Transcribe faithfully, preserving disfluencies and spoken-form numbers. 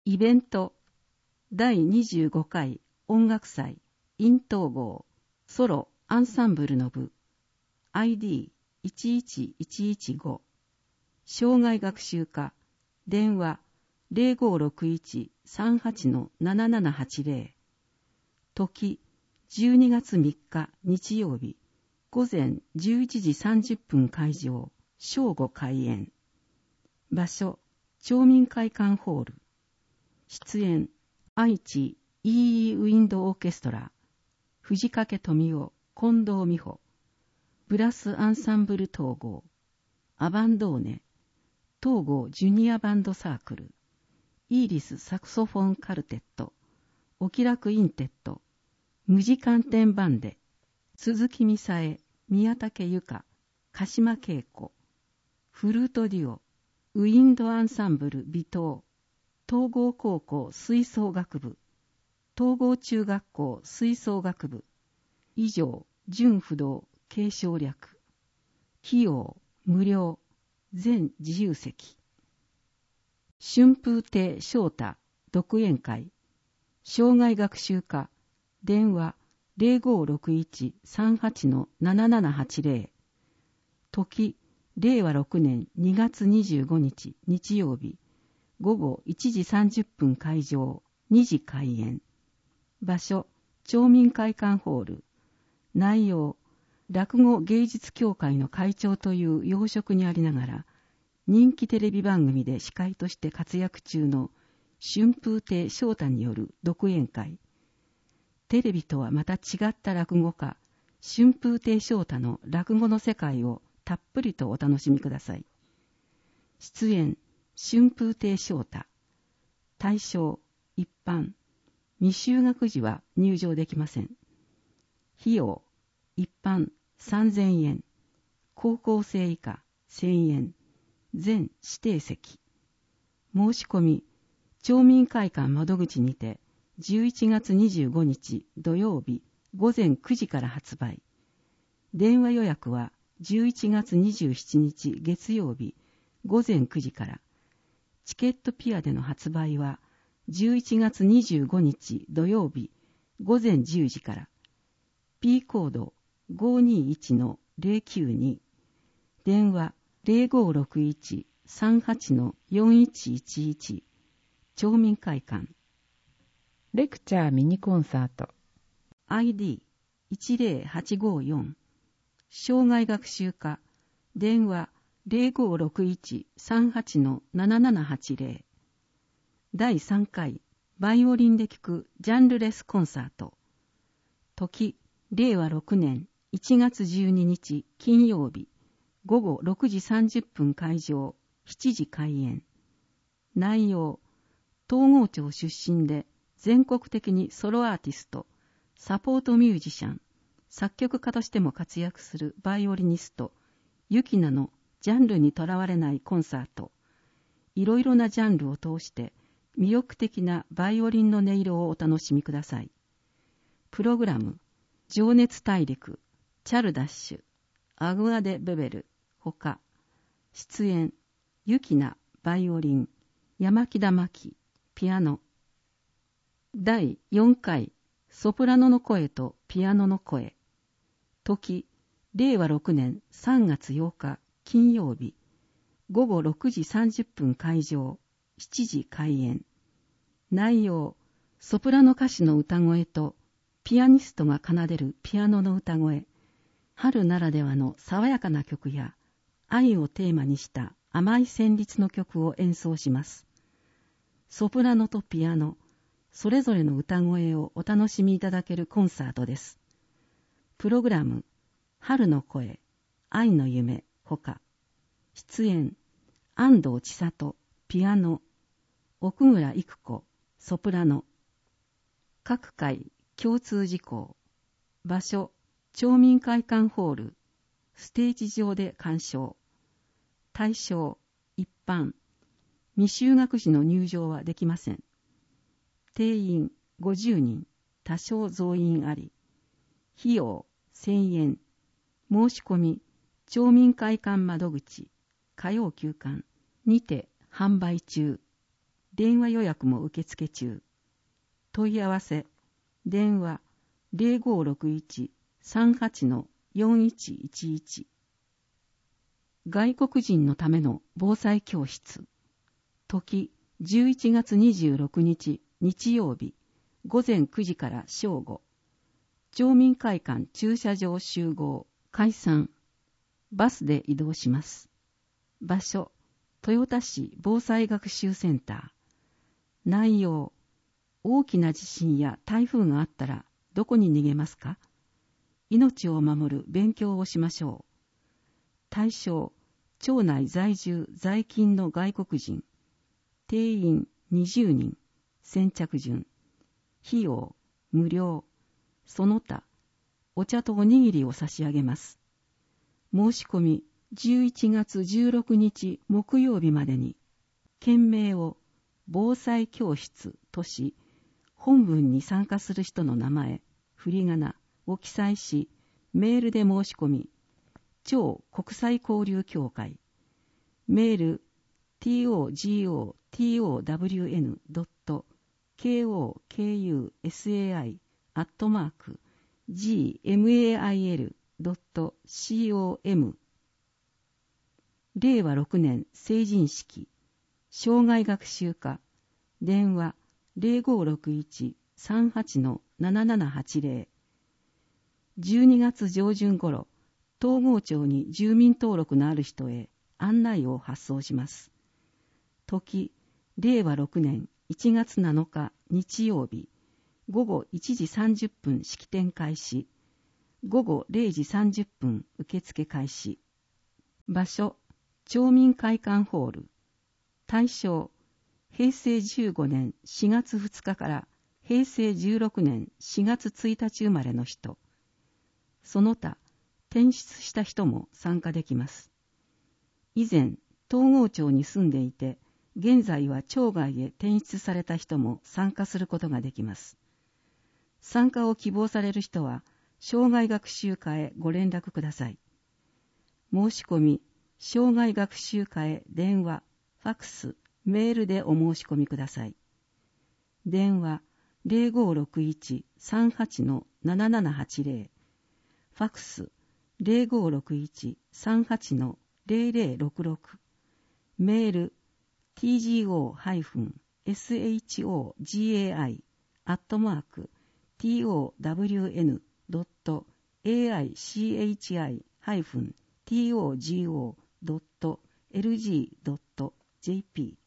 イベントだいにじゅうごかい音楽祭 in 統合ソロアンサンブルの部 アイディーいちいちいちいちご 障害学習課電話 ゼロごろくいちさんはちのななななはちゼロ 時じゅうにがつみっか日曜日午前じゅういちじさんじゅっぷん開場正午開演場所町民会館ホール出演愛知 イーイー ウィンドオーケストラ藤掛富夫近藤美穂ブラスアンサンブル統合アバンドーネ統合ジュニアバンドサークルイーリスサクソフォンカルテットお気楽インテット無時間天バンデ鈴木美沙恵宮武由香鹿島恵子フルートデュオウィンドアンサンブル微糖東郷高校吹奏楽部東郷中学校吹奏楽部以上準不動継承略費用無料全自由席春風亭昇太独演会障害学習課電話 ゼロごろくいちさんはちのななななはちゼロ 時れいわろくねんにがつにじゅうごにち日曜日午後いちじさんじゅっぷん開場にじ開演場所町民会館ホール内容落語芸術協会の会長という要職にありながら人気テレビ番組で司会として活躍中の春風亭昇太による独演会テレビとはまた違った落語家春風亭昇太の落語の世界をたっぷりとお楽しみください。出演春風亭昇太対象一般未就学時は入場できません。費用一般さんぜんえん高校生以下せんえん全指定席申し込み町民会館窓口にてじゅういちがつにじゅうごにち土曜日午前くじから発売電話予約はじゅういちがつにじゅうしちにち月曜日午前くじからチケットピアでの発売はじゅういちがつにじゅうごにち土曜日午前じゅうじから P コード ごにいちのゼロきゅうに 電話 ゼロごろくいちさんはちのよんいちいちいち 町民会館レクチャーミニコンサートアイディーいちゼロはちごよん 障害学習課電話 ゼロごろくいちさんはちのななななはちゼロ だいさんかいバイオリンで聴くジャンルレスコンサート時れいわろくねんいちがつじゅうににち金曜日午後ろくじさんじゅっぷん開場しちじ開演内容東郷町出身で全国的にソロアーティストサポートミュージシャン作曲家としても活躍するバイオリニストユキナのジャンルにとらわれないコンサートいろいろなジャンルを通して魅力的なバイオリンの音色をお楽しみください。プログラム情熱大陸チャルダッシュアグアデ・ベベルほか出演ユキナバイオリン山木田真紀ピアノだいよんかいソプラノの声とピアノの声時れいわろくねんさんがつようか金曜日午後ろくじさんじゅっぷん開場しちじ開演内容ソプラノ歌手の歌声とピアニストが奏でるピアノの歌声春ならではの爽やかな曲や愛をテーマにした甘い旋律の曲を演奏しますソプラノとピアノそれぞれの歌声をお楽しみいただけるコンサートですプログラム春の声愛の夢ほか出演安藤千里ピアノ奥村育子ソプラノ各回共通事項場所町民会館ホールステージ上で鑑賞対象一般未就学児の入場はできません定員ごじゅうにん多少増員あり費用せんえん申し込み町民会館窓口火曜休館にて販売中電話予約も受付中。問い合わせ、電話 ゼロごろくいち さんはち よんいちいちいち。外国人のための防災教室。時じゅういちがつにじゅうろくにち日曜日、午前くじから正午。町民会館駐車場集合、解散。バスで移動します。場所、豊田市防災学習センター。内容、大きな地震や台風があったらどこに逃げますか？命を守る勉強をしましょう。対象、町内在住在勤の外国人。定員にじゅうにん。先着順。費用、無料。その他、お茶とおにぎりを差し上げます。申し込みじゅういちがつじゅうろくにち木曜日までに、件名を防災教室とし、本文に参加する人の名前、振り仮名を記載し、メールで申し込み、超国際交流協会、メール トゴトウドットケーオーケーユーエスエーアイ アットマーク ジーエムエーアイエル ドットコム。れいわろくねん成人式、障害学習課、電話 ゼロごろくいち さんはち ななななはちゼロ。じゅうにがつ上旬頃、東郷町に住民登録のある人へ案内を発送します。時、れいわろくねんいちがつなのか日曜日、午後いちじさんじゅっぷん式典開始、午後れいじさんじゅっぷん受付開始。場所、町民会館ホール。対象、へいせいじゅうごねんしがつふつかからへいせいじゅうろくねんしがつついたち生まれの人。その他、転出した人も参加できます。以前、東郷町に住んでいて、現在は町外へ転出された人も参加することができます。参加を希望される人は、障害学習課へご連絡ください。申し込み、障害学習課へ電話、ファクス、メールでお申し込みください。電話 ゼロごろくいち さんはち ななななはちゼロ。ファクス ゼロごろくいち さんはち ゼロゼロろくろく。メール ティージーオー エスエイチオージェーアイ アットマーク トウドットエーアイシーエイチアイ トゴードットエルジードットジェーピー